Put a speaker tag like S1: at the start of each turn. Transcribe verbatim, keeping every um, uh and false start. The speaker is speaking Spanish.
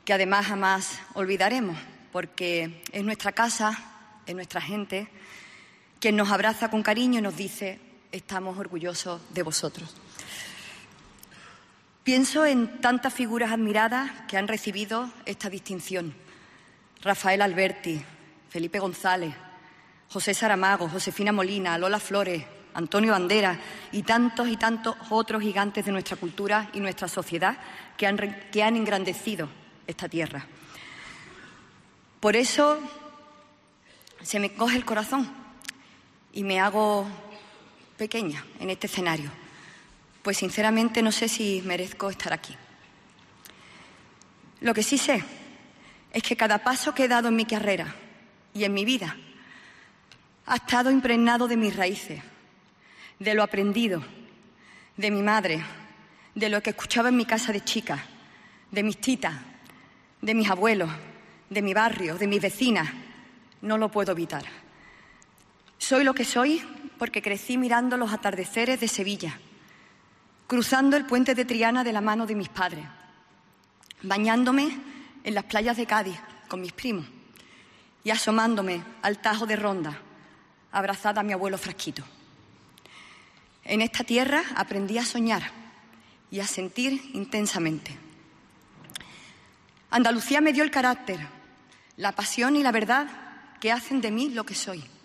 S1: que además jamás olvidaremos, porque es nuestra casa, es nuestra gente, quien nos abraza con cariño y nos dice: estamos orgullosos de vosotros. Pienso en tantas figuras admiradas que han recibido esta distinción: Rafael Alberti, Felipe González, José Saramago, Josefina Molina, Lola Flores, Antonio Banderas y tantos y tantos otros gigantes de nuestra cultura y nuestra sociedad que han, que han engrandecido esta tierra. Por eso se me coge el corazón y me hago pequeña en este escenario, pues sinceramente no sé si merezco estar aquí. Lo que sí sé es que cada paso que he dado en mi carrera y en mi vida ha estado impregnado de mis raíces, de lo aprendido, de mi madre, de lo que escuchaba en mi casa de chica, de mis titas, de mis abuelos, de mi barrio, de mis vecinas. No lo puedo evitar. Soy lo que soy porque crecí mirando los atardeceres de Sevilla, cruzando el puente de Triana de la mano de mis padres, bañándome en las playas de Cádiz con mis primos y asomándome al Tajo de Ronda, abrazada a mi abuelo Frasquito. En esta tierra aprendí a soñar y a sentir intensamente. Andalucía me dio el carácter, la pasión y la verdad que hacen de mí lo que soy.